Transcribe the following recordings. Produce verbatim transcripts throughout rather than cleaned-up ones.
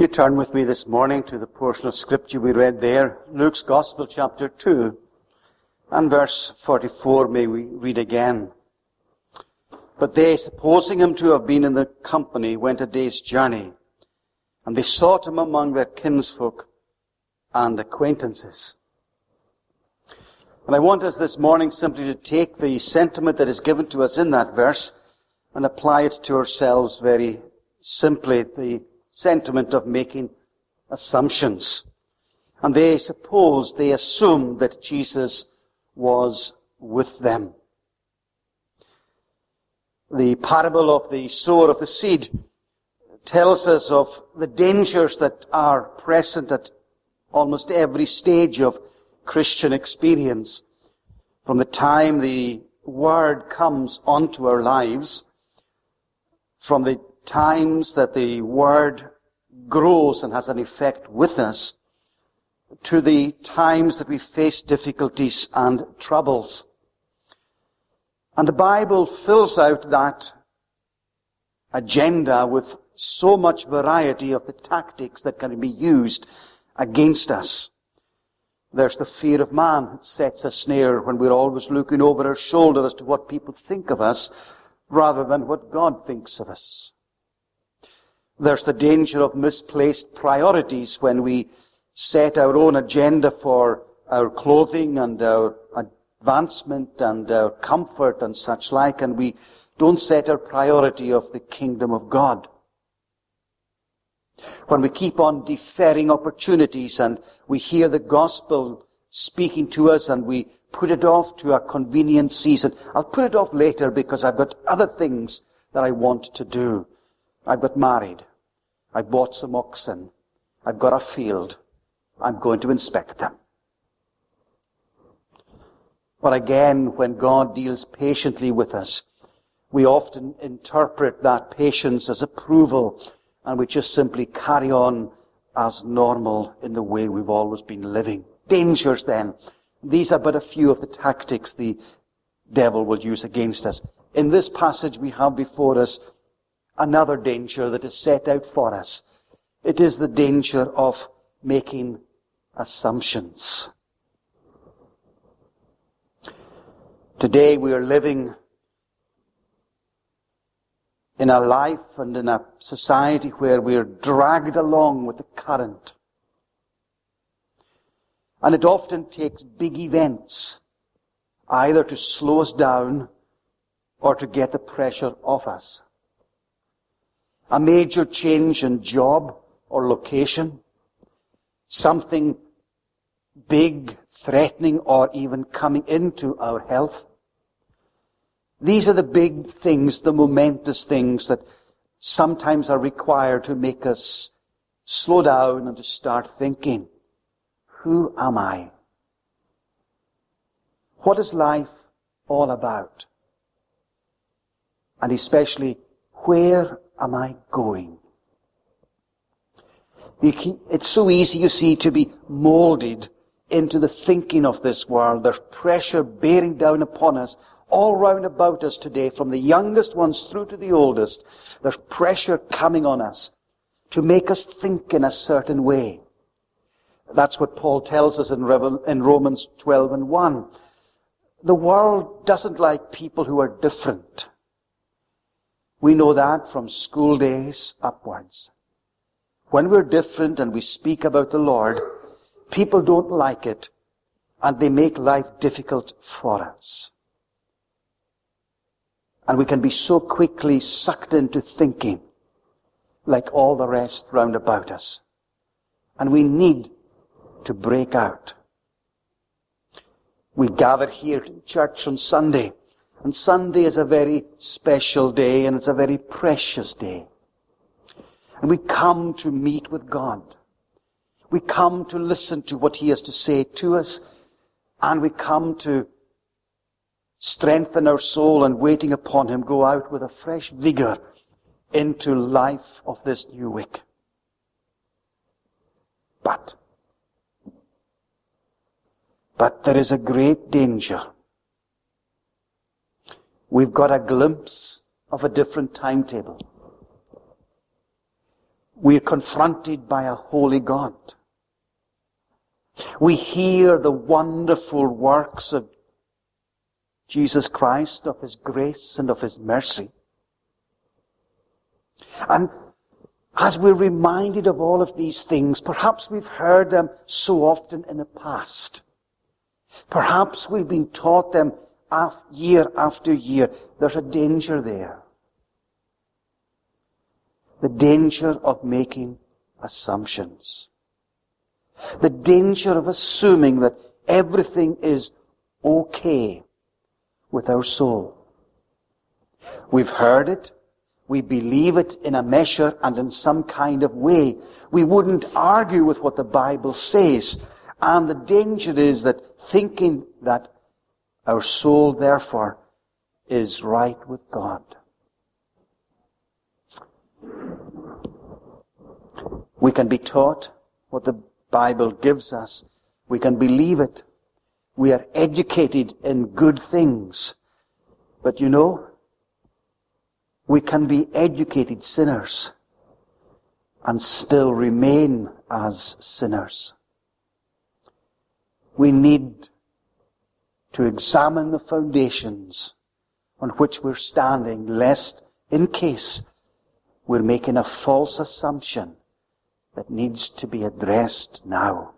You turn with me this morning to the portion of Scripture we read there, Luke's Gospel, chapter two, and verse forty-four may we read again. But they, supposing him to have been in the company, went a day's journey, and they sought him among their kinsfolk and acquaintances. And I want us this morning simply to take the sentiment that is given to us in that verse and apply it to ourselves very simply, the sentiment of making assumptions. And they supposed, they assumed that Jesus was with them. The parable of the sower of the seed tells us of the dangers that are present at almost every stage of Christian experience. From the time the Word comes onto our lives, from the times that the Word grows and has an effect with us, to the times that we face difficulties and troubles. And the Bible fills out that agenda with so much variety of the tactics that can be used against us. There's the fear of man that sets a snare when we're always looking over our shoulder as to what people think of us rather than what God thinks of us. There's the danger of misplaced priorities when we set our own agenda for our clothing and our advancement and our comfort and such like, and we don't set our priority of the kingdom of God. When we keep on deferring opportunities and we hear the gospel speaking to us and we put it off to a convenient season. I'll put it off later because I've got other things that I want to do. I've got married. I've bought some oxen. I've got a field. I'm going to inspect them. But again, when God deals patiently with us, we often interpret that patience as approval, and we just simply carry on as normal in the way we've always been living. Dangers then. These are but a few of the tactics the devil will use against us. In this passage we have before us another danger that is set out for us. It is the danger of making assumptions. Today we are living in a life and in a society where we are dragged along with the current. And it often takes big events either to slow us down or to get the pressure off us. A major change in job or location, something big, threatening, or even coming into our health. These are the big things, the momentous things that sometimes are required to make us slow down and to start thinking, who am I? What is life all about? And especially, where am I going? It's so easy, you see, to be molded into the thinking of this world. There's pressure bearing down upon us all round about us today, from the youngest ones through to the oldest. There's pressure coming on us to make us think in a certain way. That's what Paul tells us in Romans twelve and one. The world doesn't like people who are different. We know that from school days upwards. When we're different and we speak about the Lord, people don't like it, and they make life difficult for us. And we can be so quickly sucked into thinking like all the rest round about us. And we need to break out. We gather here in church on Sunday, and Sunday is a very special day, and it's a very precious day. And we come to meet with God. We come to listen to what He has to say to us, and we come to strengthen our soul and waiting upon Him, go out with a fresh vigor into life of this new week. But, but there is a great danger. We've got a glimpse of a different timetable. we're confronted by a holy God. We hear the wonderful works of Jesus Christ, of His grace and of His mercy. And as we're reminded of all of these things, perhaps we've heard them so often in the past. Perhaps we've been taught them year after year. There's a danger there. The danger of making assumptions. The danger of assuming that everything is okay with our soul. We've heard it. We believe it in a measure and in some kind of way. We wouldn't argue with what the Bible says. And the danger is that thinking that our soul, therefore, is right with God. We can be taught what the Bible gives us. We can believe it. We are educated in good things. But you know, we can be educated sinners and still remain as sinners. We need to examine the foundations on which we're standing, lest, in case, we're making a false assumption that needs to be addressed now.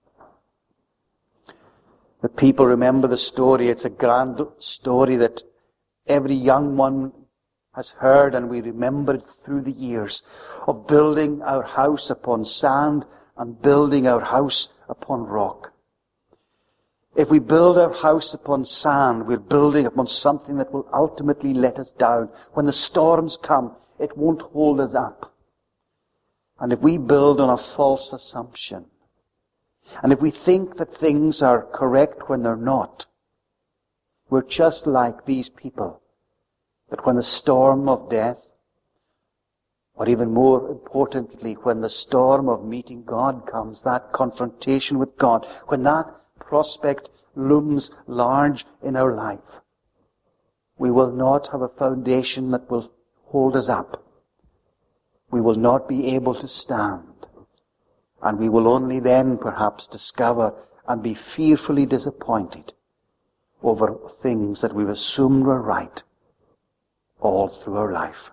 The people remember the story. It's a grand story that every young one has heard, and we remember it through the years, of building our house upon sand and building our house upon rock. If we build our house upon sand, we're building upon something that will ultimately let us down. When the storms come, it won't hold us up. And if we build on a false assumption, and if we think that things are correct when they're not, we're just like these people. That when the storm of death, or even more importantly, when the storm of meeting God comes, that confrontation with God, when that prospect looms large in our life, we will not have a foundation that will hold us up. We will not be able to stand. And we will only then perhaps discover and be fearfully disappointed over things that we've assumed were right all through our life.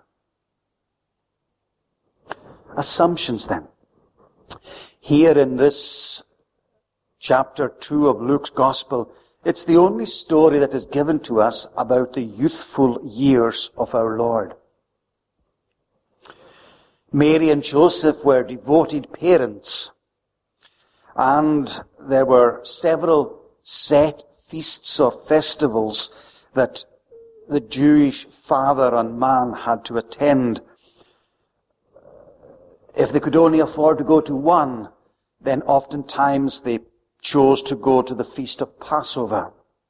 Assumptions then. Here in this chapter two of Luke's Gospel, it's the only story that is given to us about the youthful years of our Lord. Mary and Joseph were devoted parents, and there were several set feasts or festivals that the Jewish father and man had to attend. If they could only afford to go to one, then oftentimes they chose to go to the feast of Passover.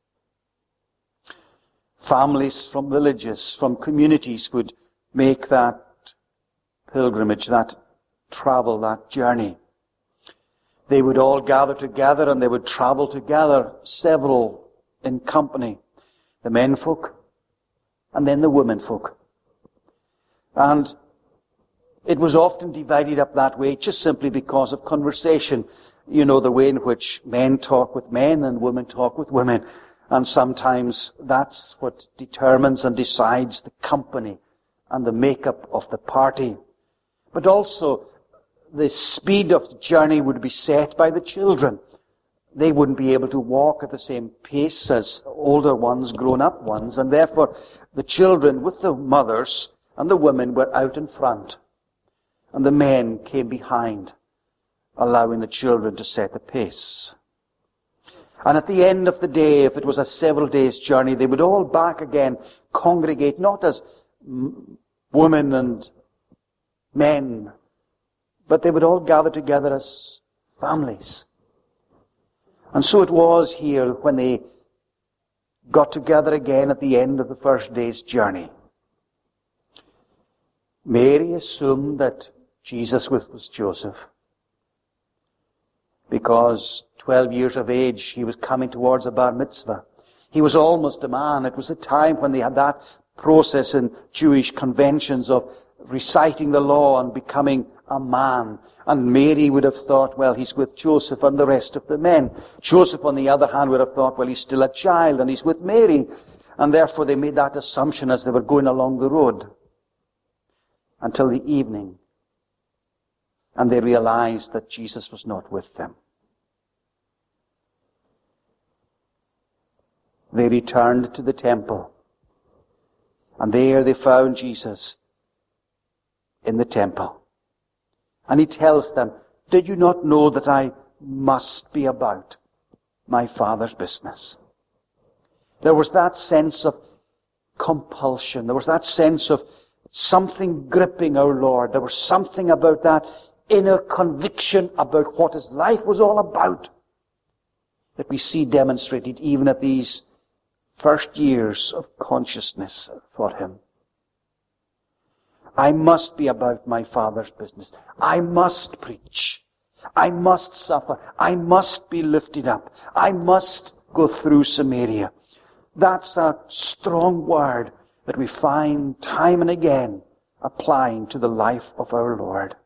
Families from villages, from communities would make that pilgrimage, that travel, that journey. They would all gather together and they would travel together, several in company. The men folk and then the women folk. And it was often divided up that way just simply because of conversation. You know, the way in which men talk with men and women talk with women. And sometimes that's what determines and decides the company and the makeup of the party. But also, the speed of the journey would be set by the children. They wouldn't be able to walk at the same pace as older ones, grown-up ones, and therefore the children with the mothers and the women were out in front, and the men came behind, allowing the children to set the pace. And at the end of the day, if it was a several days journey, they would all back again congregate, not as women and men, but they would all gather together as families. And so it was here when they got together again at the end of the first day's journey. Mary assumed that Jesus was Joseph, because twelve years of age, he was coming towards a bar mitzvah. He was almost a man. It was a time when they had that process in Jewish conventions of reciting the law and becoming a man. And Mary would have thought, well, he's with Joseph and the rest of the men. Joseph, on the other hand, would have thought, well, he's still a child and he's with Mary. And therefore they made that assumption as they were going along the road. Until the evening. And they realized that Jesus was not with them. They returned to the temple. And there they found Jesus in the temple. And he tells them, did you not know that I must be about my Father's business? There was that sense of compulsion. There was that sense of something gripping our Lord. There was something about that inner conviction about what his life was all about that we see demonstrated even at these first years of consciousness for him. I must be about my Father's business. I must preach. I must suffer. I must be lifted up. I must go through Samaria. That's a strong word that we find time and again applying to the life of our Lord.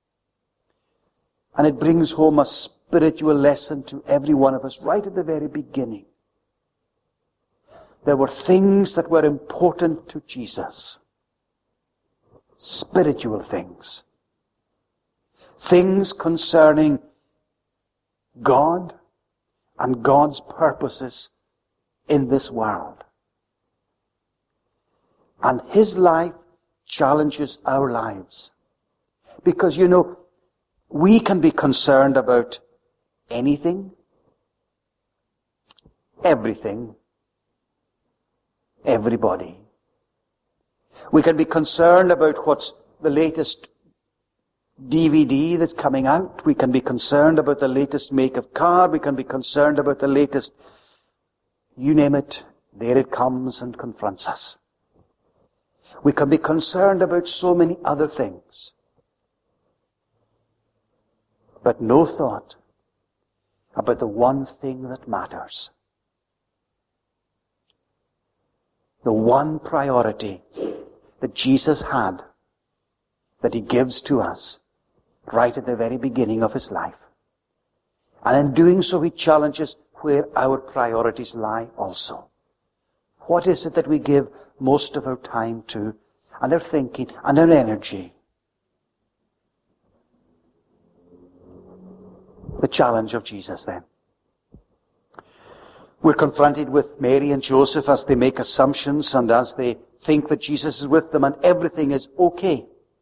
And it brings home a spiritual lesson to every one of us right at the very beginning. There were things that were important to Jesus. Spiritual things. Things concerning God and God's purposes in this world. And his life challenges our lives. Because, you know, we can be concerned about anything, everything, everybody. We can be concerned about what's the latest D V D that's coming out. We can be concerned about the latest make of car. We can be concerned about the latest, you name it, there it comes and confronts us. We can be concerned about so many other things. But no thought about the one thing that matters. The one priority that Jesus had, that he gives to us right at the very beginning of his life. And in doing so, he challenges where our priorities lie also. What is it that we give most of our time to, and our thinking, and our energy? The challenge of Jesus then. We're confronted with Mary and Joseph as they make assumptions and as they think that Jesus is with them and everything is okay.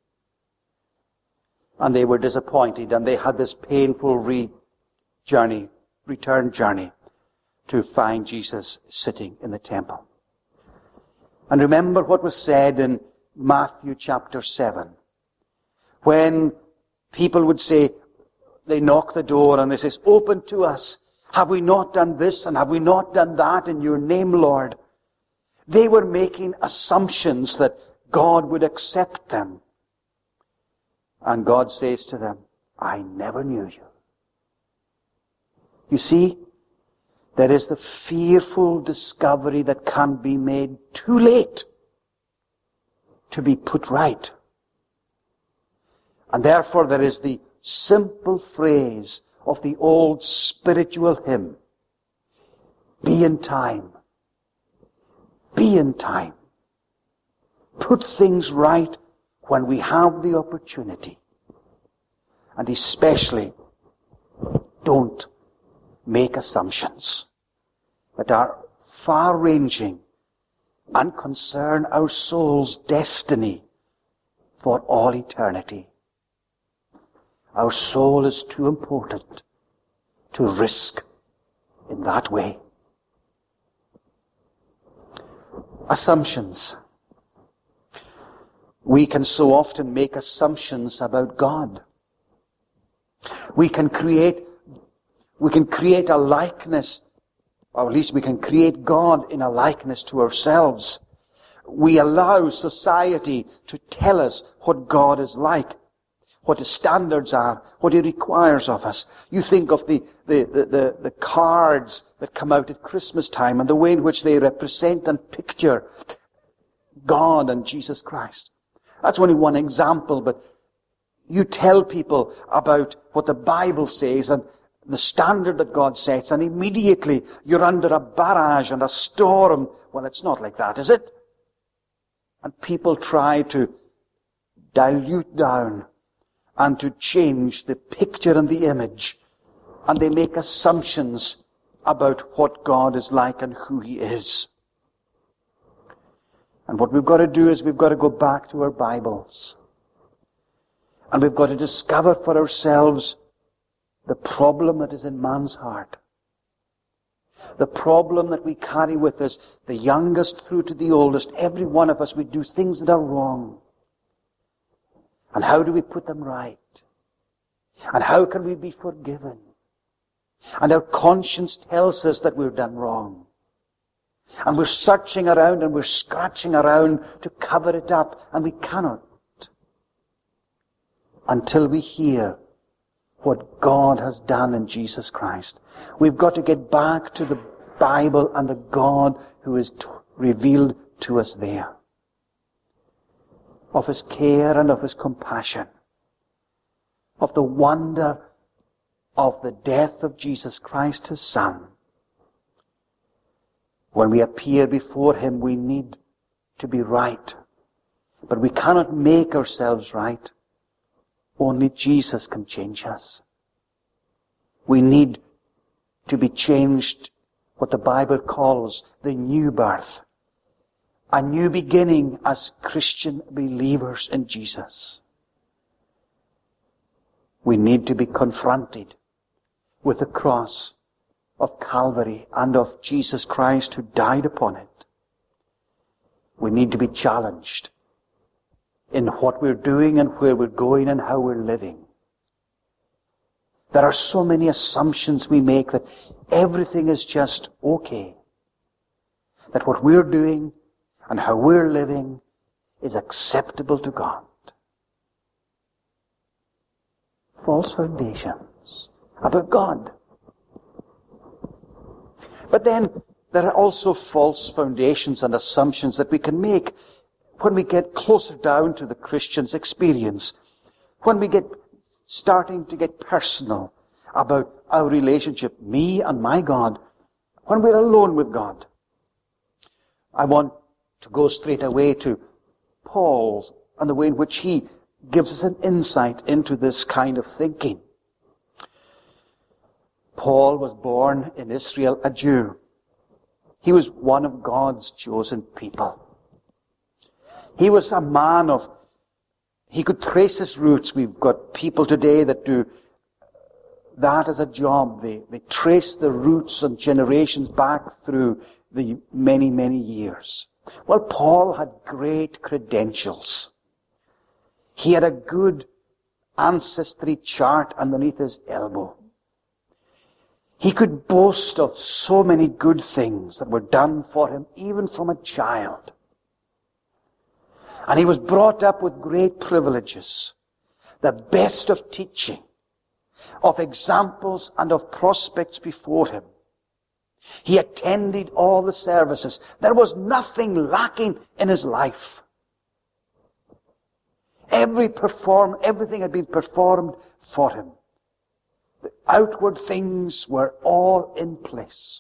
And they were disappointed and they had this painful re- journey, return journey to find Jesus sitting in the temple. And remember what was said in Matthew chapter seven. When people would say, they knock the door and they say, open to us. Have we not done this and have we not done that in your name, Lord? They were making assumptions that God would accept them. And God says to them, I never knew you. You see, there is the fearful discovery that can be made too late to be put right. And therefore there is the simple phrase of the old spiritual hymn. Be in time. Be in time. Put things right when we have the opportunity. And especially, don't make assumptions that are far-ranging and concern our soul's destiny for all eternity. Our soul is too important to risk in that way. Assumptions. We can so often make assumptions about God. We can create, we can create a likeness, or at least we can create God in a likeness to ourselves. We allow society to tell us what God is like, what his standards are, what he requires of us. You think of the, the, the, the, the cards that come out at Christmas time and the way in which they represent and picture God and Jesus Christ. That's only one example, but you tell people about what the Bible says and the standard that God sets, and immediately you're under a barrage and a storm. Well, it's not like that, is it? And people try to dilute down and to change the picture and the image, and they make assumptions about what God is like and who He is. And what we've got to do is we've got to go back to our Bibles. And we've got to discover for ourselves the problem that is in man's heart. The problem that we carry with us, the youngest through to the oldest. Every one of us, we do things that are wrong. And how do we put them right? And how can we be forgiven? And our conscience tells us that we've done wrong. And we're searching around and we're scratching around to cover it up, and we cannot. Until we hear what God has done in Jesus Christ. We've got to get back to the Bible and the God who is t- revealed to us there. Of His care and of His compassion. Of the wonder of the death of Jesus Christ, His Son. When we appear before Him, we need to be right. But we cannot make ourselves right. Only Jesus can change us. We need to be changed, what the Bible calls the new birth. A new beginning as Christian believers in Jesus. We need to be confronted with the cross of Calvary and of Jesus Christ who died upon it. We need to be challenged in what we're doing and where we're going and how we're living. There are so many assumptions we make that everything is just okay. That what we're doing and how we're living is acceptable to God. False foundations about God. But then there are also false foundations and assumptions that we can make when we get closer down to the Christian's experience. When we get starting to get personal about our relationship, me and my God, when we're alone with God. I want to go straight away to Paul and the way in which he gives us an insight into this kind of thinking. Paul was born in Israel, a Jew. He was one of God's chosen people. He was a man of, he could trace his roots. We've got people today that do that as a job. They, they trace the roots and generations back through the many, many years. Well, Paul had great credentials. He had a good ancestry chart underneath his elbow. He could boast of so many good things that were done for him, even from a child. And he was brought up with great privileges, the best of teaching, of examples and of prospects before him. He attended all the services. There was nothing lacking in his life. Every perform, everything had been performed for him. The outward things were all in place.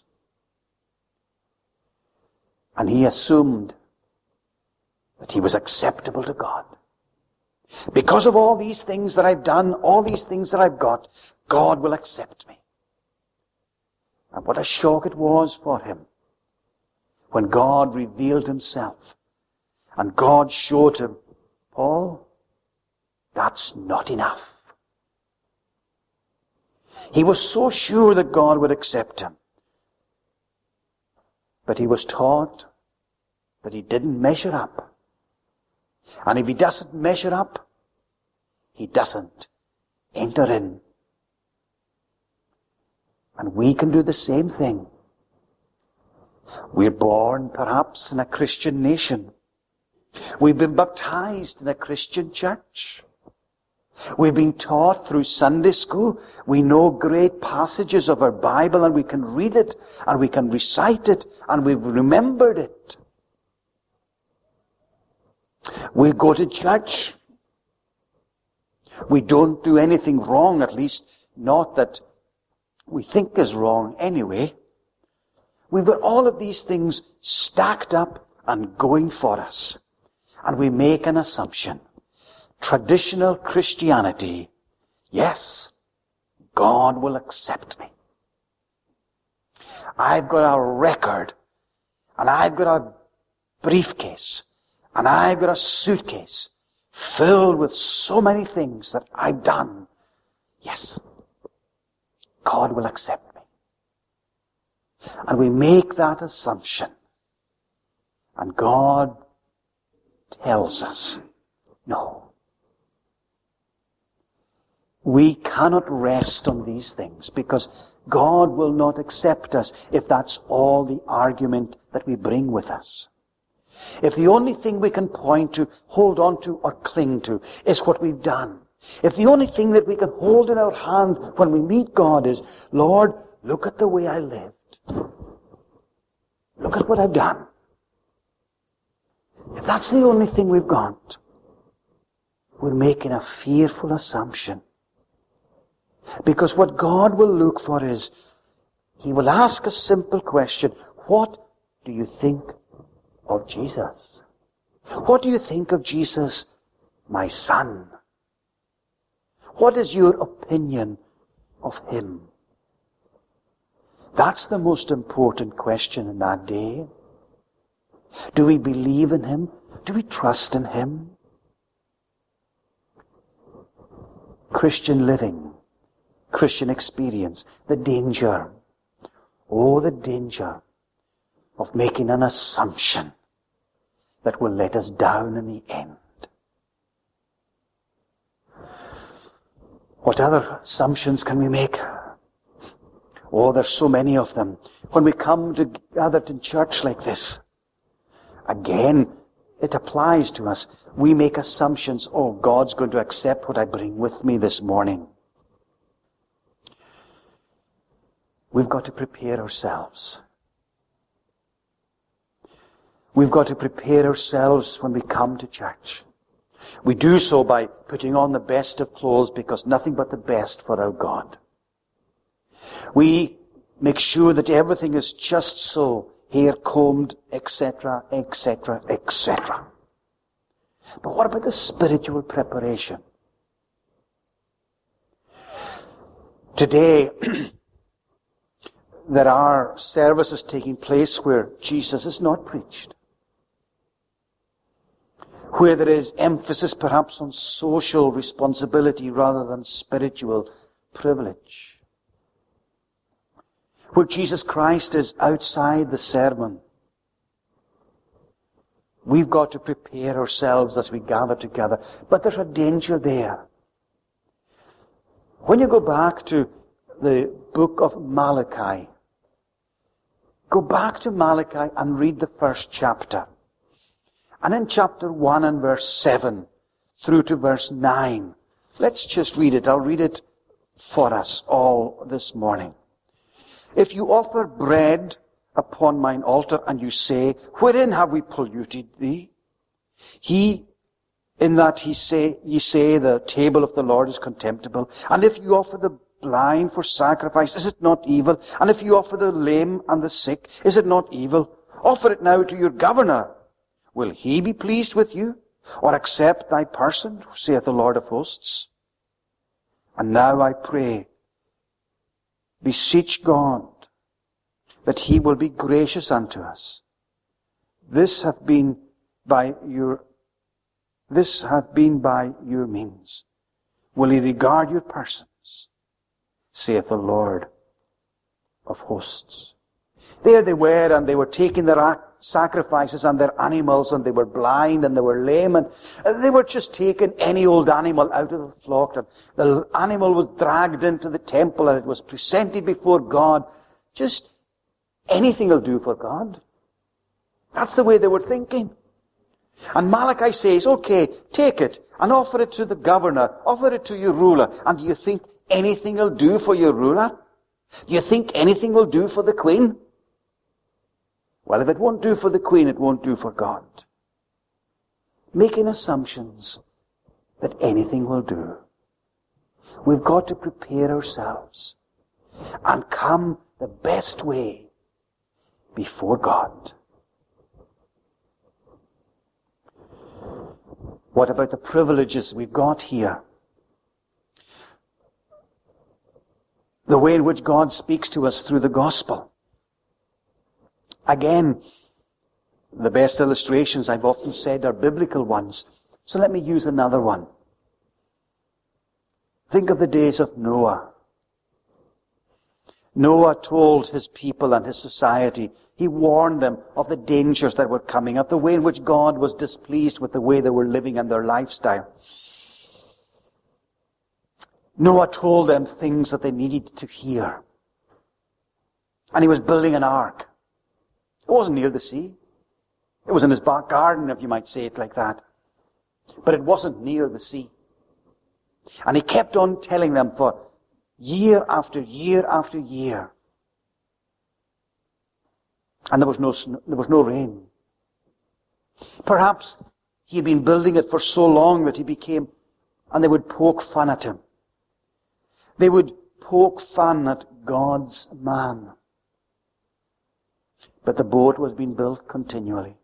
And he assumed that he was acceptable to God. Because of all these things that I've done, all these things that I've got, God will accept me. And what a shock it was for him when God revealed Himself and God showed him, Paul, that's not enough. He was so sure that God would accept him. But he was taught that he didn't measure up. And if he doesn't measure up, he doesn't enter in. And we can do the same thing. We're born perhaps in a Christian nation. We've been baptized in a Christian church. We've been taught through Sunday school. We know great passages of our Bible and we can read it and we can recite it and we've remembered it. We go to church. We don't do anything wrong, at least not that we think is wrong anyway. We've got all of these things stacked up and going for us. And we make an assumption. Traditional Christianity, yes, God will accept me. I've got a record, and I've got a briefcase, and I've got a suitcase filled with so many things that I've done. Yes, God will accept me. And we make that assumption. And God tells us, no. We cannot rest on these things because God will not accept us if that's all the argument that we bring with us. If the only thing we can point to, hold on to, or cling to is what we've done. If the only thing that we can hold in our hand when we meet God is, Lord, look at the way I lived. Look at what I've done. If that's the only thing we've got, we're making a fearful assumption. Because what God will look for is, He will ask a simple question. What do you think of Jesus? What do you think of Jesus, my son? What is your opinion of Him? That's the most important question in that day. Do we believe in Him? Do we trust in Him? Christian living, Christian experience, the danger, oh, the danger of making an assumption that will let us down in the end. What other assumptions can we make? Oh, there's so many of them. When we come together in church like this, again, it applies to us. We make assumptions. Oh, God's going to accept what I bring with me this morning. We've got to prepare ourselves. We've got to prepare ourselves when we come to church. We do so by putting on the best of clothes because nothing but the best for our God. We make sure that everything is just so, hair combed, et cetera, et cetera, et cetera. But what about the spiritual preparation? Today, there are services taking place where Jesus is not preached. Where there is emphasis perhaps on social responsibility rather than spiritual privilege. Where Jesus Christ is outside the sermon. We've got to prepare ourselves as we gather together. But there's a danger there. When you go back to the book of Malachi, go back to Malachi and read the first chapter. And in chapter one and verse seven through to verse nine, let's just read it. I'll read it for us all this morning. If you offer bread upon mine altar and you say, wherein have we polluted thee? He, in that he say, ye say the table of the Lord is contemptible. And if you offer the blind for sacrifice, is it not evil? And if you offer the lame and the sick, is it not evil? Offer it now to your governor. Will he be pleased with you? Or accept thy person, saith the Lord of hosts? And now I pray, beseech God, that He will be gracious unto us. This hath been by your, this hath been by your means. Will He regard your persons, saith the Lord of hosts. There they were, and they were taking their sacrifices and their animals, and they were blind and they were lame, and they were just taking any old animal out of the flock, and the animal was dragged into the temple and it was presented before God. Just anything will do for God. That's the way they were thinking. And Malachi says, okay, take it and offer it to the governor, offer it to your ruler. And do you think anything will do for your ruler? Do you think anything will do for the queen? Well, if it won't do for the queen, it won't do for God. making assumptions that anything will do. We've got to prepare ourselves and come the best way before God. What about the privileges we've got here? The way in which God speaks to us through the gospel. Again, the best illustrations, I've often said, are biblical ones. So let me use another one. Think of the days of Noah. Noah told his people and his society, he warned them of the dangers that were coming, of the way in which God was displeased with the way they were living and their lifestyle. Noah told them things that they needed to hear. And he was building an ark. It wasn't near the sea. It was in his back garden, if you might say it like that. But it wasn't near the sea. And he kept on telling them for year after year after year. And there was no snow, there was no rain. Perhaps he had been building it for so long that he became, and they would poke fun at him. They would poke fun at God's man. But the boat was being built continually.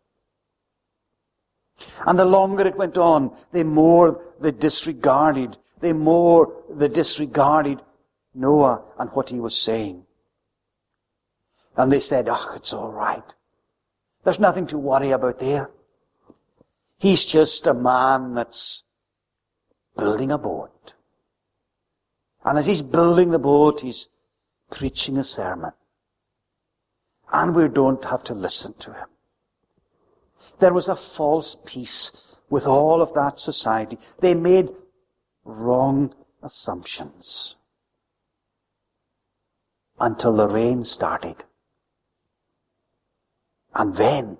And the longer it went on, the more they disregarded, the more they disregarded Noah and what he was saying. And they said, oh, it's all right. There's nothing to worry about there. He's just a man that's building a boat. And as he's building the boat, he's preaching a sermon. And we don't have to listen to him. There was a false peace with all of that society. They made wrong assumptions until the rain started. And then,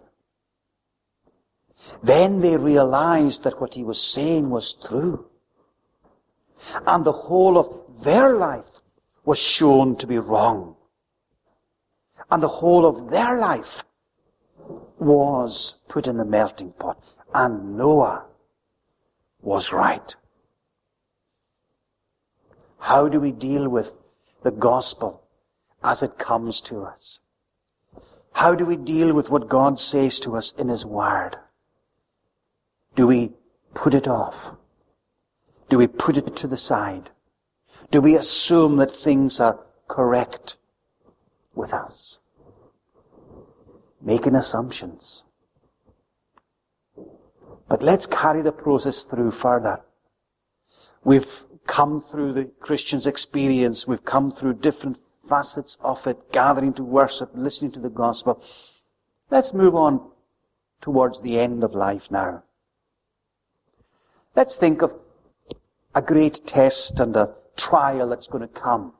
then they realized that what he was saying was true. And the whole of their life was shown to be wrong. And the whole of their life was put in the melting pot. And Noah was right. How do we deal with the gospel as it comes to us? How do we deal with what God says to us in His Word? Do we put it off? Do we put it to the side? Do we assume that things are correct with us? Making assumptions. But let's carry the process through further. We've come through the Christian's experience. We've come through different facets of it, gathering to worship, listening to the gospel. Let's move on towards the end of life now. Let's think of a great test and a trial that's going to come.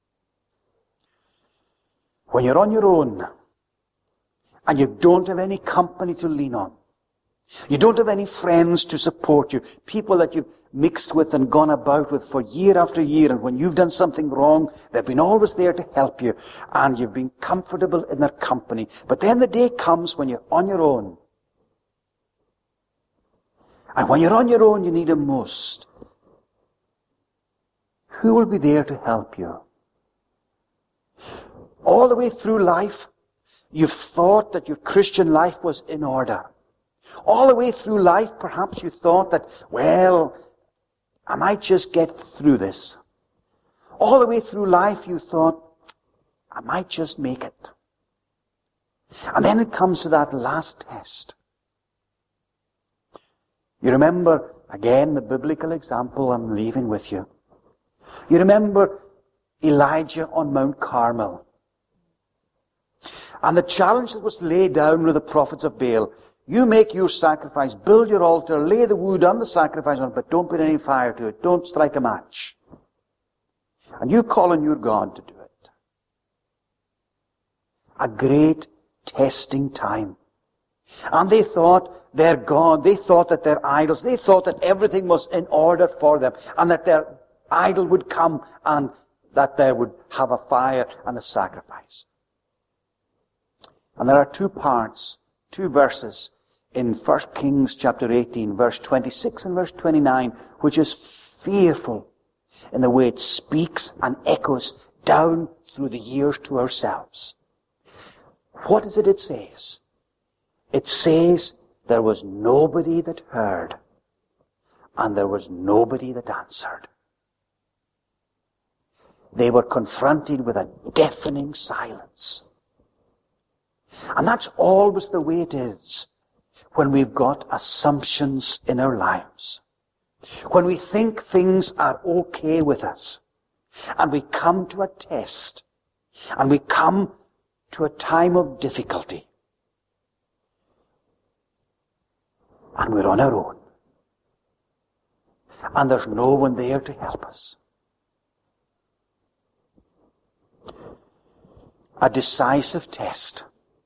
When you're on your own, and you don't have any company to lean on. You don't have any friends to support you. People that you've mixed with and gone about with for year after year. And when you've done something wrong, they've been always there to help you. And you've been comfortable in their company. But then the day comes when you're on your own. And when you're on your own, you need Him most. Who will be there to help you? All the way through life, you've thought that your Christian life was in order. All the way through life, perhaps you thought that, well, I might just get through this. All the way through life, you thought, I might just make it. And then it comes to that last test. You remember, again, the biblical example I'm leaving with you. You remember Elijah on Mount Carmel. And the challenge that was laid down with the prophets of Baal, you make your sacrifice, build your altar, lay the wood on the sacrifice on it, but don't put any fire to it. Don't strike a match. And you call on your God to do it. A great testing time. And they thought their God, they thought that their idols, they thought that everything was in order for them, and that their idol would come and that they would have a fire and a sacrifice. And there are two parts, two verses in First Kings chapter eighteen, verse twenty-six and verse twenty-nine, which is fearful in the way it speaks and echoes down through the years to ourselves. What is it it says? It says there was nobody that heard, and there was nobody that answered. They were confronted with a deafening silence. And that's always the way it is when we've got assumptions in our lives. When we think things are okay with us, and we come to a test, and we come to a time of difficulty, and we're on our own, and there's no one there to help us. A decisive test.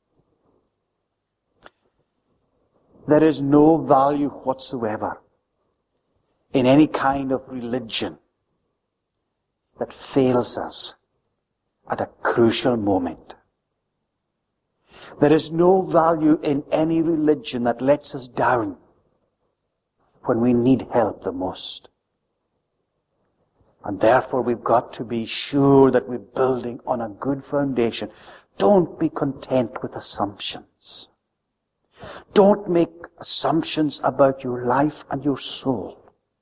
There is no value whatsoever in any kind of religion that fails us at a crucial moment. There is no value in any religion that lets us down when we need help the most. And therefore we've got to be sure that we're building on a good foundation. Don't be content with assumptions. Don't make assumptions about your life and your soul.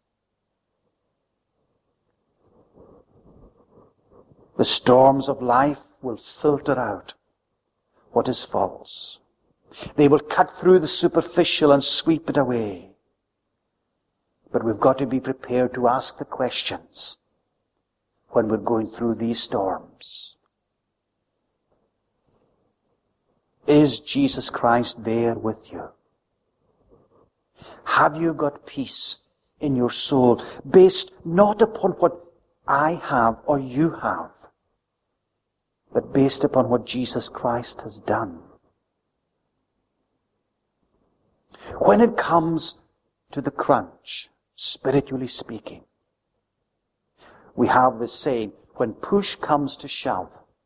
The storms of life will filter out what is false. They will cut through the superficial and sweep it away. But we've got to be prepared to ask the questions when we're going through these storms. Is Jesus Christ there with you? Have you got peace in your soul based not upon what I have or you have, but based upon what Jesus Christ has done? When it comes to the crunch, spiritually speaking, we have this saying, when push comes to shove,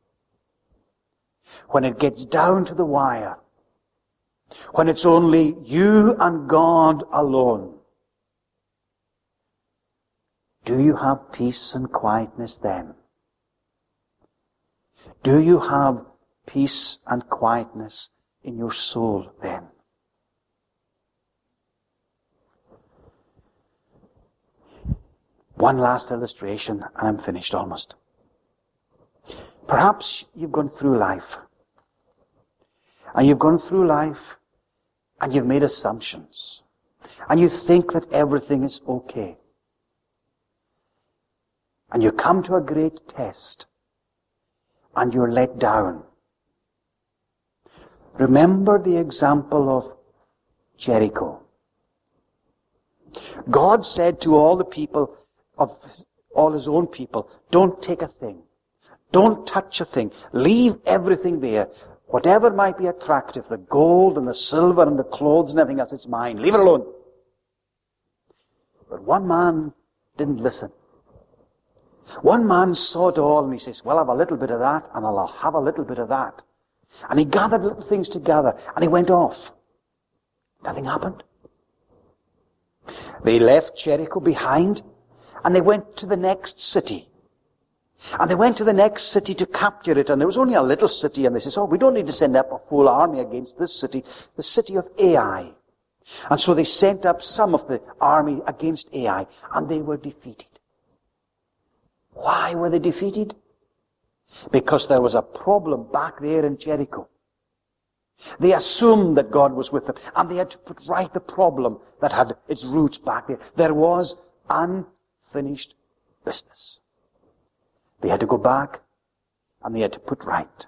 when it gets down to the wire, when it's only you and God alone, do you have peace and quietness then? Do you have peace and quietness in your soul then? One last illustration, and I'm finished almost. Perhaps you've gone through life. And you've gone through life, and you've made assumptions. And you think that everything is okay. And you come to a great test, and you're let down. Remember the example of Jericho. God said to all the people, of all his own people, don't take a thing. Don't touch a thing. Leave everything there. Whatever might be attractive, the gold and the silver and the clothes and everything else, it's mine. Leave it alone. But one man didn't listen. One man saw it all and he says, well, I'll have a little bit of that and I'll have a little bit of that. And he gathered little things together and he went off. Nothing happened. They left Jericho behind and they went to the next city. And they went to the next city to capture it, and there was only a little city, and they said, oh, we don't need to send up a full army against this city, the city of Ai. And so they sent up some of the army against Ai, and they were defeated. Why were they defeated? Because there was a problem back there in Jericho. They assumed that God was with them, and they had to put right the problem that had its roots back there. There was unfinished business. They had to go back, and they had to put right.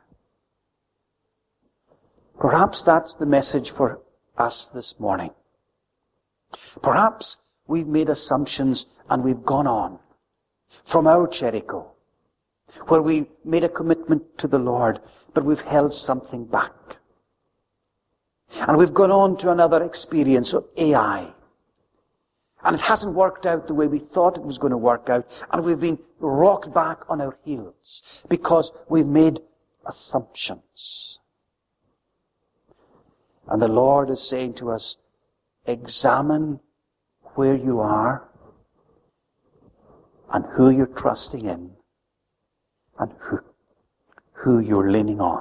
Perhaps that's the message for us this morning. Perhaps we've made assumptions and we've gone on from our Jericho, where we made a commitment to the Lord, but we've held something back. And we've gone on to another experience of Ai. And it hasn't worked out the way we thought it was going to work out. And we've been rocked back on our heels because we've made assumptions. And the Lord is saying to us, examine where you are and who you're trusting in and who, who you're leaning on.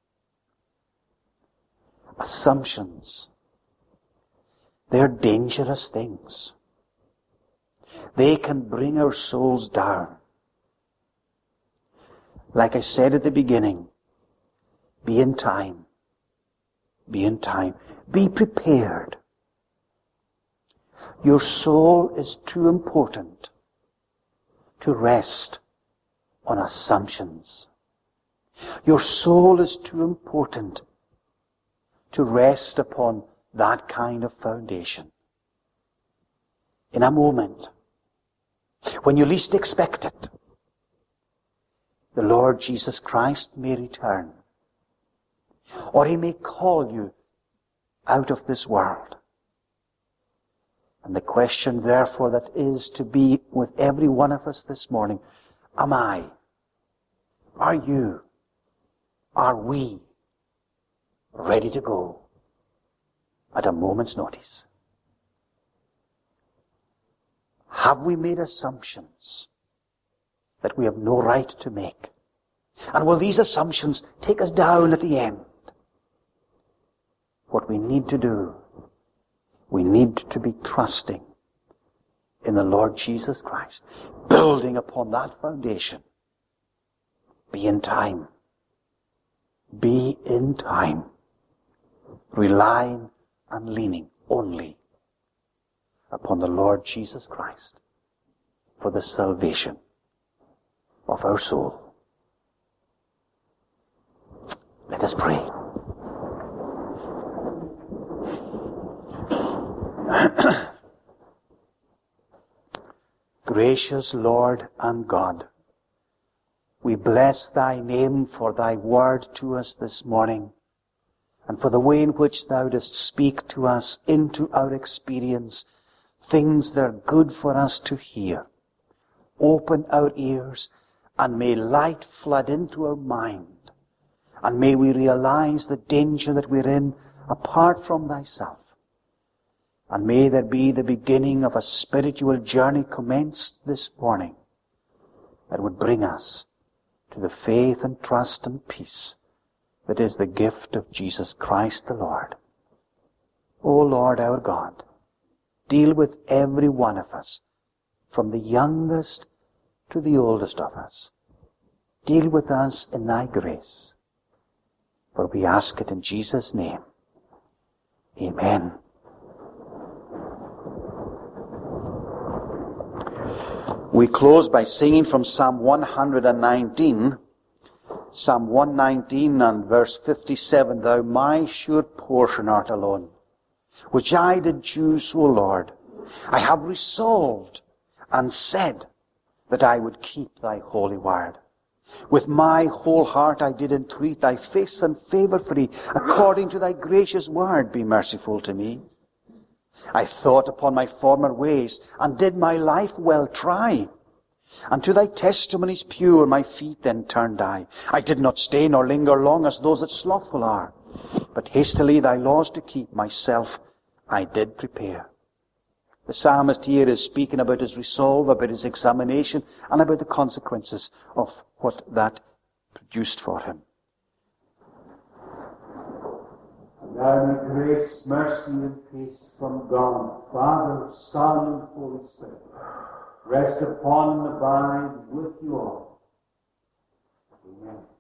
Assumptions. They're dangerous things. They can bring our souls down. Like I said at the beginning, be in time. Be in time. Be prepared. Your soul is too important to rest on assumptions. Your soul is too important to rest upon that kind of foundation. In a moment, when you least expect it, the Lord Jesus Christ may return, or He may call you out of this world. And the question, therefore, that is to be with every one of us this morning, am I, are you, are we ready to go at a moment's notice? Have we made assumptions that we have no right to make? And will these assumptions take us down at the end? What we need to do, we need to be trusting in the Lord Jesus Christ, building upon that foundation. Be in time. Be in time. Relying and leaning only upon the Lord Jesus Christ for the salvation of our soul. Let us pray. Gracious Lord and God, we bless Thy name for Thy word to us this morning, and for the way in which Thou dost speak to us into our experience, things that are good for us to hear. Open our ears, and may light flood into our mind, and may we realize the danger that we're in apart from Thyself. And may there be the beginning of a spiritual journey commenced this morning that would bring us to the faith and trust and peace that is the gift of Jesus Christ the Lord. O Lord our God, deal with every one of us, from the youngest to the oldest of us. Deal with us in Thy grace. For we ask it in Jesus' name. Amen. We close by singing from Psalm one nineteen, Psalm one nineteen and verse fifty-seven, Thou my sure portion art alone, which I did choose, O Lord. I have resolved and said that I would keep Thy holy word. With my whole heart I did entreat Thy face and favour free. According to Thy gracious word, be merciful to me. I thought upon my former ways, and did my life well try. And to Thy testimonies pure my feet then turned I. I did not stay nor linger long as those that slothful are, but hastily Thy laws to keep myself I did prepare. The psalmist here is speaking about his resolve, about his examination, and about the consequences of what that produced for him. Now may grace, mercy, and peace from God, Father, Son, and Holy Spirit rest upon and abide with you all. Amen.